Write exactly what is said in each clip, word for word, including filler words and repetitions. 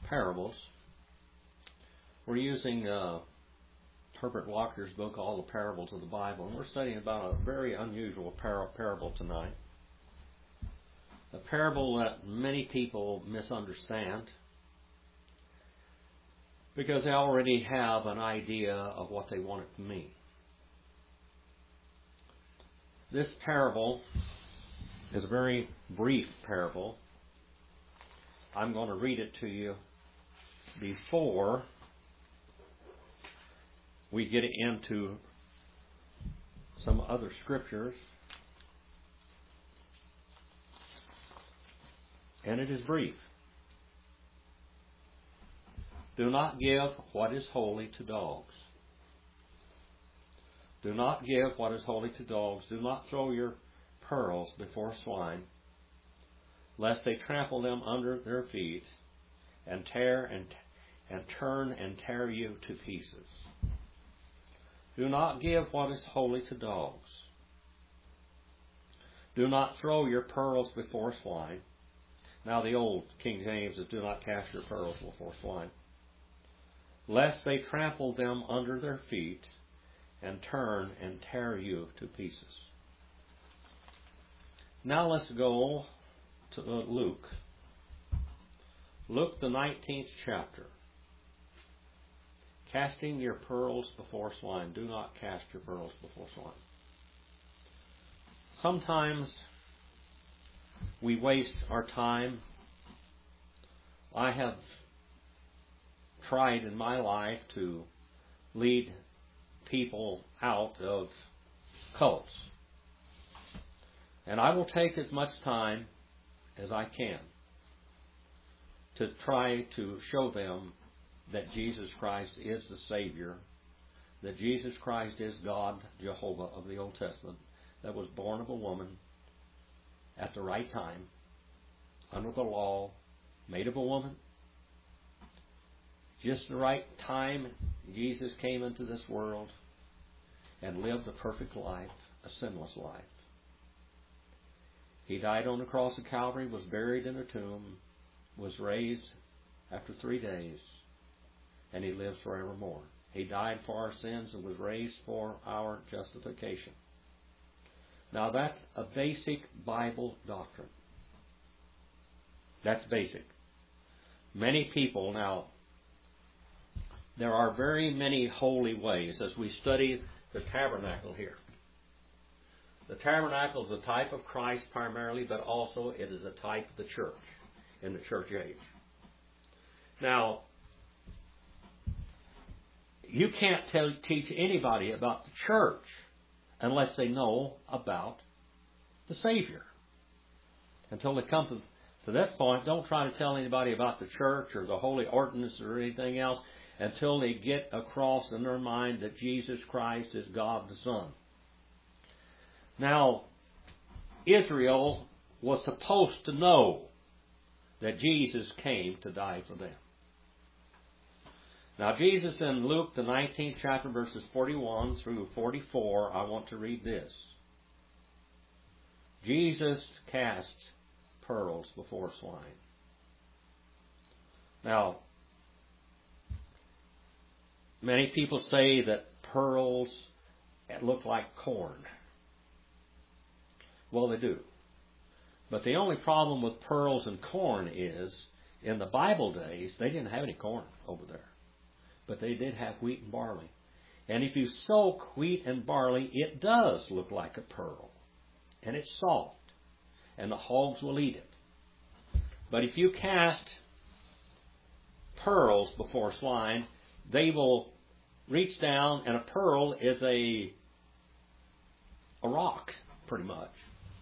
parables. We're using uh, Herbert Walker's book, All the Parables of the Bible, and we're studying about a very unusual par- parable tonight. A parable that many people misunderstand because they already have an idea of what they want it to mean. This parable is a very brief parable. I'm going to read it to you before we get into some other scriptures. And it is brief. Do not give what is holy to dogs. Do not give what is holy to dogs. Do not throw your pearls before swine, lest they trample them under their feet and tear and, and turn and tear you to pieces. Do not give what is holy to dogs. Do not throw your pearls before swine. Now the old King James is, do not cast your pearls before swine, lest they trample them under their feet and turn and tear you to pieces. Now let's go to Luke. Luke the nineteenth chapter. Casting your pearls before swine. Do not cast your pearls before swine. Sometimes we waste our time. I have tried in my life to lead people out of cults. And I will take as much time as I can to try to show them that Jesus Christ is the Savior, that Jesus Christ is God, Jehovah of the Old Testament, that was born of a woman at the right time, under the law, made of a woman. Just the right time, Jesus came into this world and lived a perfect life, a sinless life. He died on the cross of Calvary, was buried in a tomb, was raised after three days, and He lives forevermore. He died for our sins and was raised for our justification. Now that's a basic Bible doctrine. That's basic. Many people now, there are very many holy ways as we study the tabernacle here. The tabernacle is a type of Christ primarily, but also it is a type of the church in the church age. Now, you can't tell, teach anybody about the church unless they know about the Savior. Until they come to, to this point, don't try to tell anybody about the church or the holy ordinance or anything else until they get across in their mind that Jesus Christ is God the Son. Now, Israel was supposed to know that Jesus came to die for them. Now, Jesus in Luke, the nineteenth chapter, verses forty-one through forty-four, I want to read this. Jesus cast pearls before swine. Now, many people say that pearls look like corn. Well, they do. But the only problem with pearls and corn is, in the Bible days, they didn't have any corn over there. But they did have wheat and barley. And if you soak wheat and barley, it does look like a pearl. And it's soft. And the hogs will eat it. But if you cast pearls before swine, they will reach down, and a pearl is a, a rock, pretty much.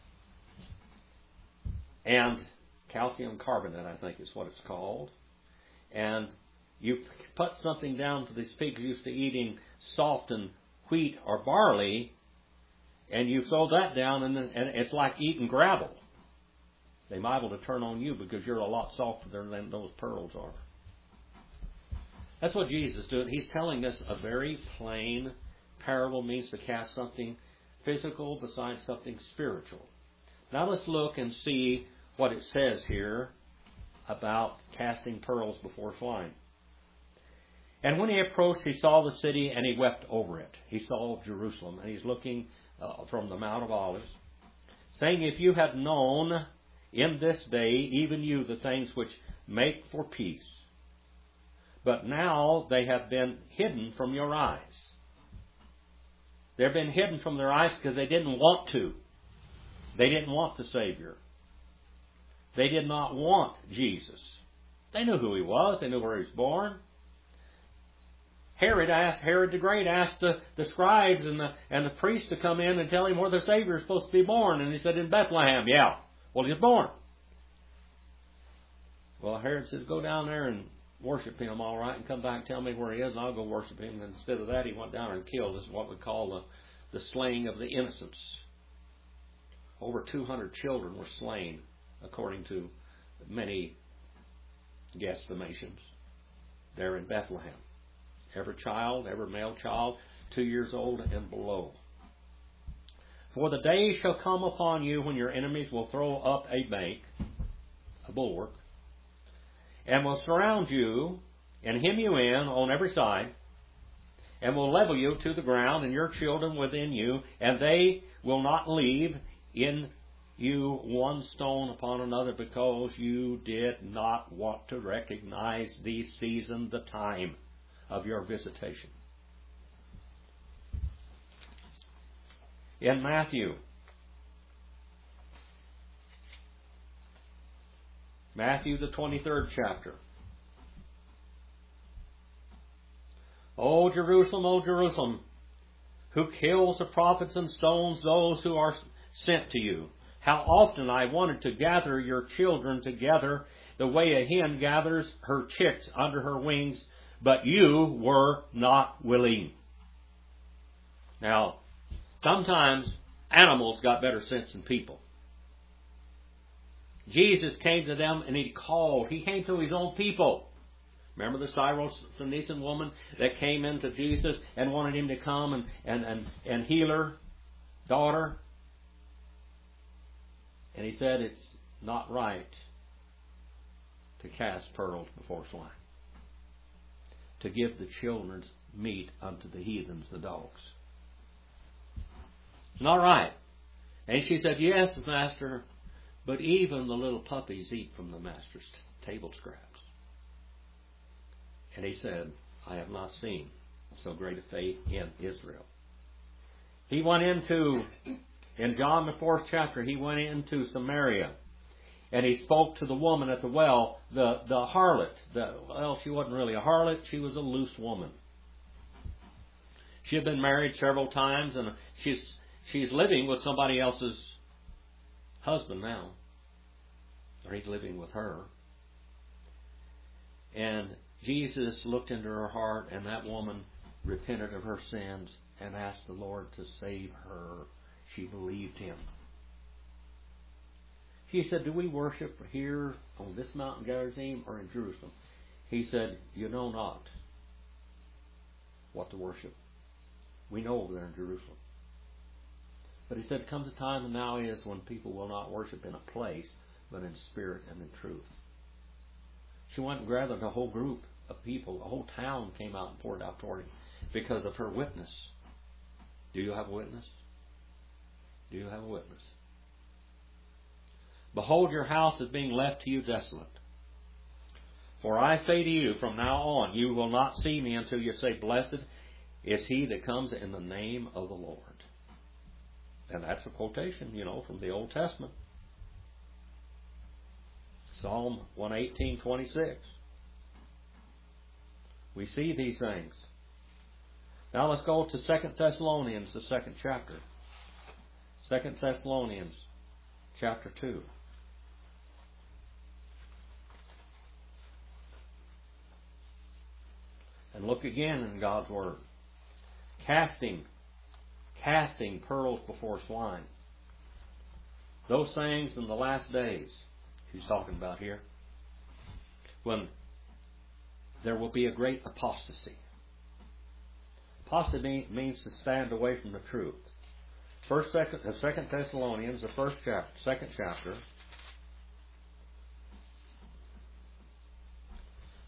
And calcium carbonate, I think is what it's called. And you put something down to these pigs used to eating softened wheat or barley, and you throw that down, and, and it's like eating gravel. They might be able to turn on you because you're a lot softer than those pearls are. That's what Jesus is doing. He's telling us a very plain parable means to cast something physical beside something spiritual. Now let's look and see what it says here about casting pearls before swine. And when he approached, he saw the city, and he wept over it. He saw Jerusalem, and he's looking uh, from the Mount of Olives, saying, if you had known in this day, even you, the things which make for peace, but now they have been hidden from your eyes. They've been hidden from their eyes because they didn't want to. They didn't want the Savior. They did not want Jesus. They knew who he was. They knew where he was born. Herod asked, Herod the Great asked the, the scribes and the, and the priests to come in and tell him where the Savior is supposed to be born. And he said, in Bethlehem. Yeah. Well, he was born. Well, Herod says, go down there and worship him, all right, and come back and tell me where he is, and I'll go worship him. And instead of that, he went down and killed. This is what we call the, the slaying of the innocents. Over two hundred children were slain, according to many guesstimations, there in Bethlehem. Every child, every male child, two years old and below. For the day shall come upon you when your enemies will throw up a bank, a bulwark, and will surround you and hem you in on every side, and will level you to the ground and your children within you, and they will not leave in you one stone upon another, because you did not want to recognize the season, the time of your visitation. In Matthew, Matthew the twenty-third chapter. O Jerusalem, O Jerusalem, who kills the prophets and stones those who are sent to you. How often I wanted to gather your children together the way a hen gathers her chicks under her wings, but you were not willing. Now, sometimes animals got better sense than people. Jesus came to them and he called. He came to his own people. Remember the Syrophoenician woman that came into Jesus and wanted him to come and, and, and, and heal her daughter? And he said, it's not right to cast pearls before swine, to give the children's meat unto the heathens, the dogs. It's not right. And she said, yes, Master, but even the little puppies eat from the Master's table scraps. And he said, I have not seen so great a faith in Israel. He went into, in John the fourth chapter, he went into Samaria. And he spoke to the woman at the well, the, the harlot. The, well, she wasn't really a harlot. She was a loose woman. She had been married several times, and she's she's living with somebody else's husband now. Or he's living with her. And Jesus looked into her heart, and that woman repented of her sins and asked the Lord to save her. She believed him. She said, do we worship here on this mountain Gerizim or in Jerusalem? He said, you know not what to worship. We know over there in Jerusalem. But he said, comes a time, and now is, when people will not worship in a place, but in spirit and in truth. She went and gathered a whole group of people. A whole town came out and poured out toward him because of her witness. Do you have a witness? Do you have a witness? Behold, your house is being left to you desolate. For I say to you, from now on, you will not see me until you say, blessed is he that comes in the name of the Lord. And that's a quotation, you know, from the Old Testament. Psalm one eighteen, twenty-six. We see these things. Now let's go to Second Thessalonians, the second chapter. Second Thessalonians, chapter two. And look again in God's Word. Casting, casting pearls before swine. Those things in the last days he's talking about here, when there will be a great apostasy. Apostasy means to stand away from the truth. First, second, uh, Second Thessalonians, the first chapter, second chapter.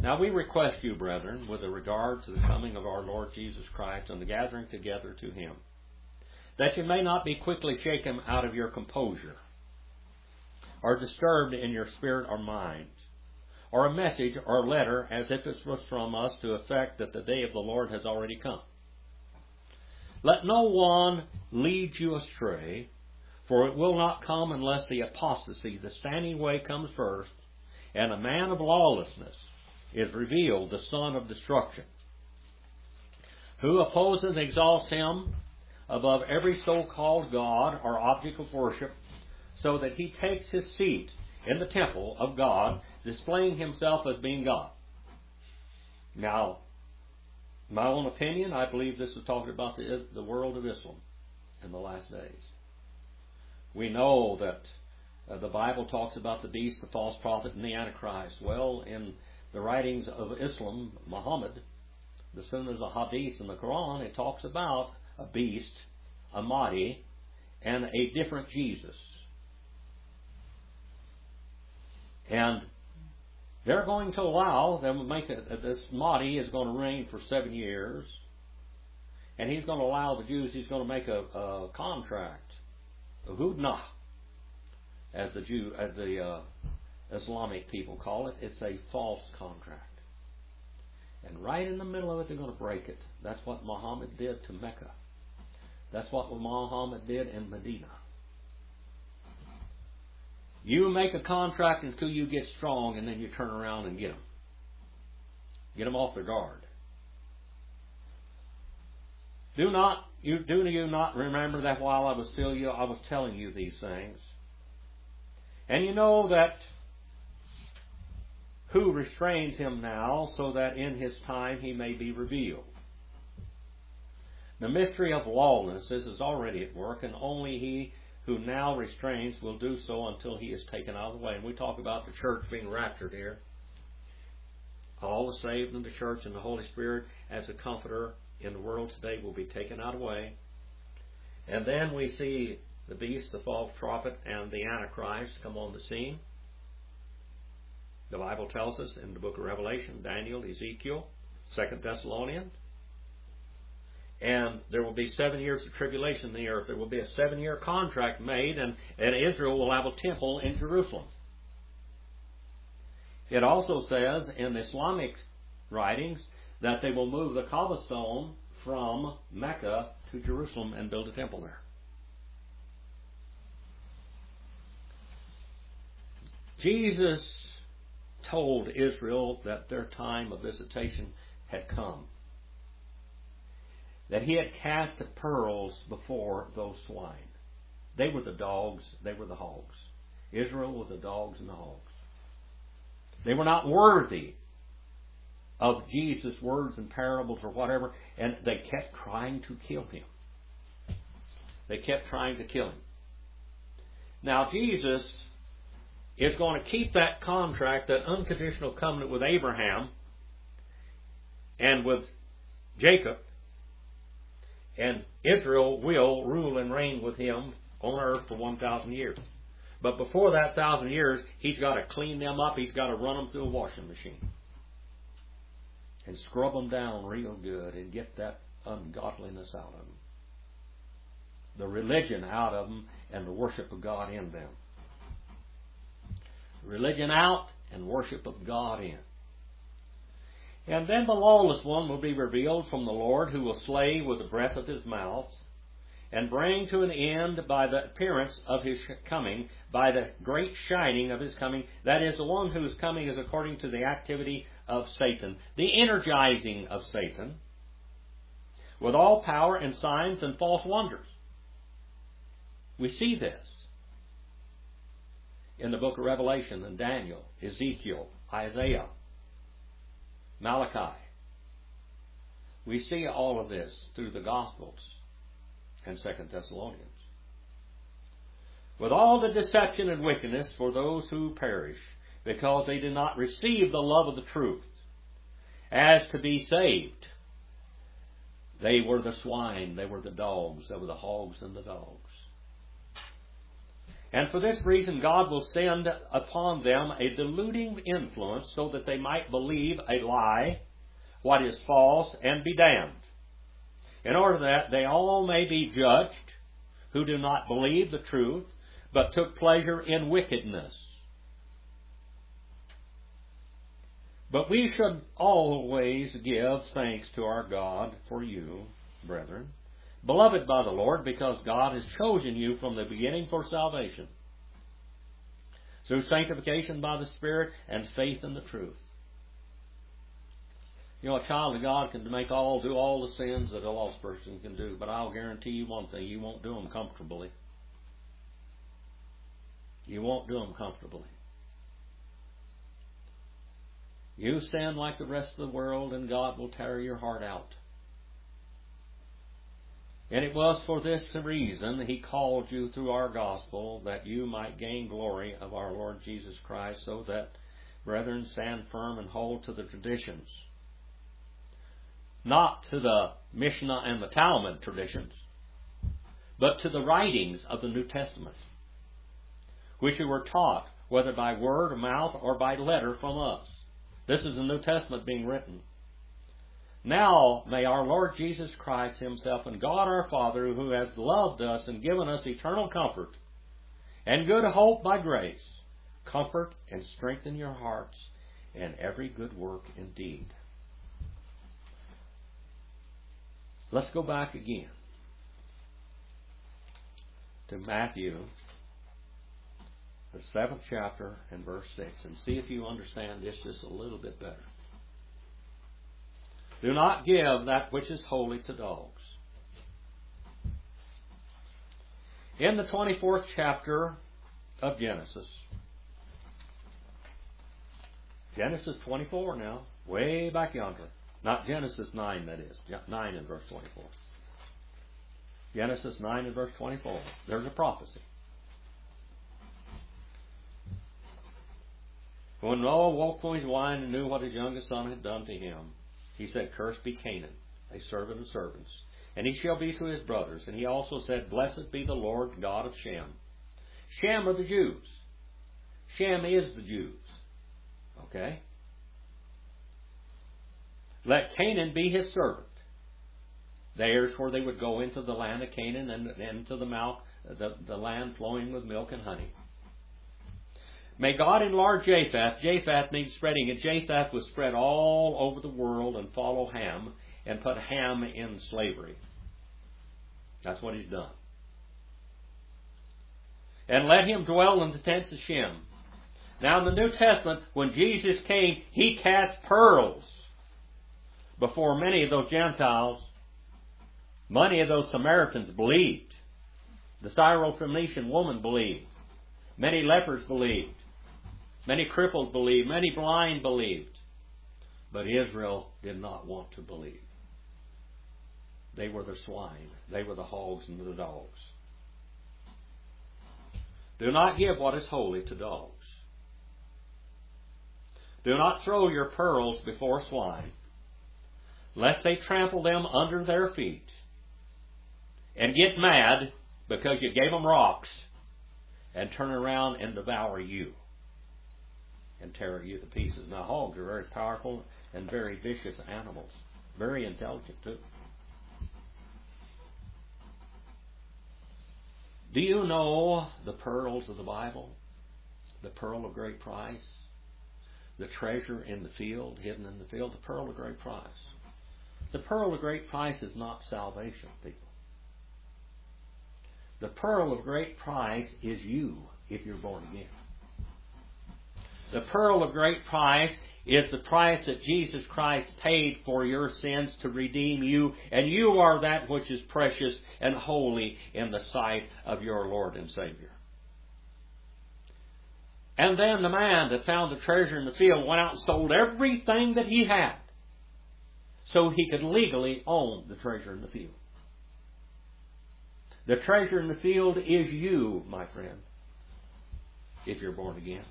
Now we request you, brethren, with regard to the coming of our Lord Jesus Christ and the gathering together to Him, that you may not be quickly shaken out of your composure, or disturbed in your spirit or mind, or a message or a letter as if it was from us to effect that the day of the Lord has already come. Let no one lead you astray, for it will not come unless the apostasy, the standing away, comes first, and a man of lawlessness is revealed, the son of destruction, who opposes and exalts him above every so-called God or object of worship, so that he takes his seat in the temple of God, displaying himself as being God. Now, my own opinion, I believe this is talking about the, the world of Islam in the last days. We know that uh, the Bible talks about the beast, the false prophet, and the Antichrist. Well, in the writings of Islam, Muhammad, the Sunnahs, the Hadith, and the Quran, it talks about a beast, a Mahdi, and a different Jesus. And they're going to allow them to make it, this Mahdi is going to reign for seven years, and he's going to allow the Jews, he's going to make a, a contract, a hudnah, as the Jew, as the uh, Islamic people call it. It's a false contract. And right in the middle of it, they're going to break it. That's what Muhammad did to Mecca. That's what Muhammad did in Medina. You make a contract until you get strong, and then you turn around and get them. Get them off their guard. Do not you do you not remember that while I was still you, I was telling you these things, and you know that who restrains him now, so that in his time he may be revealed. The mystery of lawlessness is already at work, and only he who now restrains will do so until he is taken out of the way. And we talk about the church being raptured here. All the saved in the church and the Holy Spirit as a comforter in the world today will be taken out of the way. And then we see the beast, the false prophet, and the Antichrist come on the scene. The Bible tells us in the book of Revelation, Daniel, Ezekiel, Second Thessalonians. And there will be seven years of tribulation in the earth. There will be a seven-year contract made, and, and Israel will have a temple in Jerusalem. It also says in the Islamic writings that they will move the Kaaba stone from Mecca to Jerusalem and build a temple there. Jesus told Israel that their time of visitation had come, that he had cast the pearls before those swine. They were the dogs, they were the hogs. Israel were the dogs and the hogs. They were not worthy of Jesus' words and parables or whatever, and they kept trying to kill him. They kept trying to kill him. Now Jesus is going to keep that contract, that unconditional covenant with Abraham and with Jacob, and Israel will rule and reign with him on earth for one thousand years. But before that thousand years, he's got to clean them up. He's got to run them through a washing machine and scrub them down real good and get that ungodliness out of them, the religion out of them, and the worship of God in them. Religion out and worship of God in. And then the lawless one will be revealed from the Lord, who will slay with the breath of his mouth, and bring to an end by the appearance of his coming, by the great shining of his coming. That is, the one who is coming is according to the activity of Satan, the energizing of Satan, with all power and signs and false wonders. We see this in the book of Revelation and Daniel, Ezekiel, Isaiah, Malachi. We see all of this through the Gospels and Second Thessalonians. With all the deception and wickedness for those who perish, because they did not receive the love of the truth, as to be saved. They were the swine, they were the dogs, they were the hogs and the dogs. And for this reason, God will send upon them a deluding influence so that they might believe a lie, what is false, and be damned. In order that they all may be judged who do not believe the truth, but took pleasure in wickedness. But we should always give thanks to our God for you, brethren, beloved by the Lord, because God has chosen you from the beginning for salvation, through sanctification by the Spirit and faith in the truth. You know, a child of God can make all, do all the sins that a lost person can do, but I'll guarantee you one thing, you won't do them comfortably. You won't do them comfortably. You sin like the rest of the world, and God will tear your heart out. And it was for this reason He called you through our gospel, that you might gain glory of our Lord Jesus Christ, so that, brethren, stand firm and hold to the traditions. Not to the Mishnah and the Talmud traditions, but to the writings of the New Testament, which you were taught, whether by word or mouth or by letter from us. This is the New Testament being written. Now may our Lord Jesus Christ Himself and God our Father, who has loved us and given us eternal comfort and good hope by grace, comfort and strengthen your hearts in every good work and deed. Let's go back again to Matthew, the seventh chapter and verse six, and see if you understand this just a little bit better. Do not give that which is holy to dogs. In the twenty-fourth chapter of Genesis, Genesis twenty-four now, way back yonder. Not Genesis nine, that is. nine and verse twenty-four. Genesis nine and verse twenty-four. There's a prophecy. When Noah woke from his wine and knew what his youngest son had done to him, he said, Cursed be Canaan, a servant of servants, and he shall be to his brothers. And he also said, Blessed be the Lord God of Shem. Shem are the Jews. Shem is the Jews. Okay? Let Canaan be his servant. There's where they would go into the land of Canaan and into the, milk, the, the land flowing with milk and honey. May God enlarge Japheth. Japheth means spreading, and Japheth was spread all over the world and follow Ham and put Ham in slavery. That's what he's done. And let him dwell in the tents of Shem. Now in the New Testament, when Jesus came, He cast pearls before many of those Gentiles. Many of those Samaritans believed. The Syrophoenician woman believed. Many lepers believed. Many cripples believed. Many blind believed. But Israel did not want to believe. They were the swine. They were the hogs and the dogs. Do not give what is holy to dogs. Do not throw your pearls before swine, lest they trample them under their feet and get mad because you gave them rocks and turn around and devour you and tear you to pieces. Now, hogs are very powerful and very vicious animals. Very intelligent, too. Do you know the pearls of the Bible? The pearl of great price? The treasure in the field, hidden in the field? The pearl of great price. The pearl of great price is not salvation, people. The pearl of great price is you, if you're born again. The pearl of great price is the price that Jesus Christ paid for your sins to redeem you, and you are that which is precious and holy in the sight of your Lord and Savior. And then the man that found the treasure in the field went out and sold everything that he had so he could legally own the treasure in the field. The treasure in the field is you, my friend, if you're born again.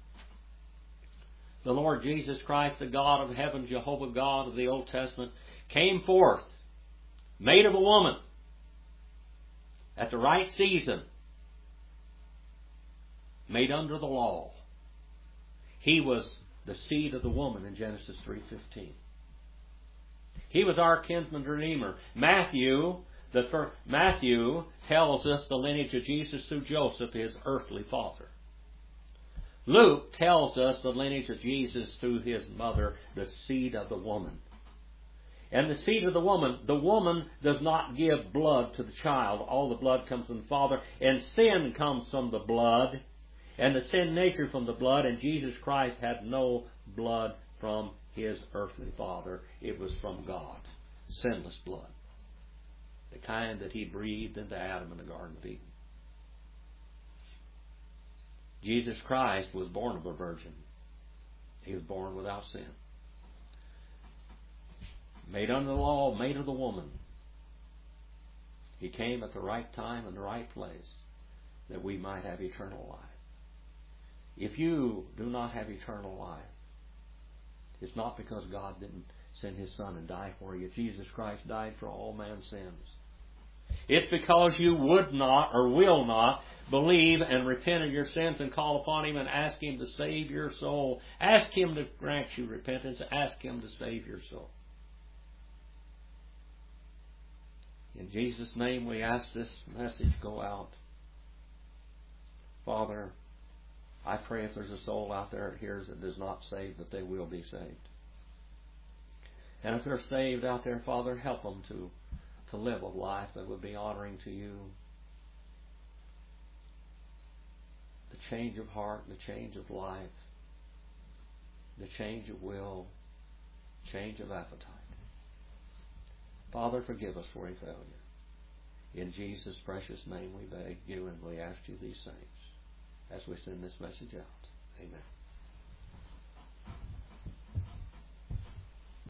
The Lord Jesus Christ, the God of heaven, Jehovah God of the Old Testament, came forth, made of a woman, at the right season, made under the law. He was the seed of the woman in Genesis three fifteen. He was our kinsman redeemer. Matthew, the first, Matthew tells us the lineage of Jesus through Joseph, his earthly father. Luke tells us the lineage of Jesus through his mother, the seed of the woman. And the seed of the woman, the woman does not give blood to the child. All the blood comes from the Father. And sin comes from the blood. And the sin nature from the blood. And Jesus Christ had no blood from his earthly father. It was from God. Sinless blood. The kind that he breathed into Adam in the Garden of Eden. Jesus Christ was born of a virgin. He was born without sin. Made under the law, made of the woman. He came at the right time and the right place that we might have eternal life. If you do not have eternal life, it's not because God didn't send His Son and die for you. Jesus Christ died for all man's sins. It's because you would not or will not believe and repent of your sins and call upon Him and ask Him to save your soul. Ask Him to grant you repentance. Ask Him to save your soul. In Jesus' name we ask this message go out. Father, I pray if there's a soul out there that hears that is not saved, that they will be saved. And if they're saved out there, Father, help them to, to live a life that would be honoring to you. The change of heart, the change of life, the change of will, change of appetite. Father, forgive us for any failure. In Jesus' precious name we beg you and we ask you these things as we send this message out. Amen.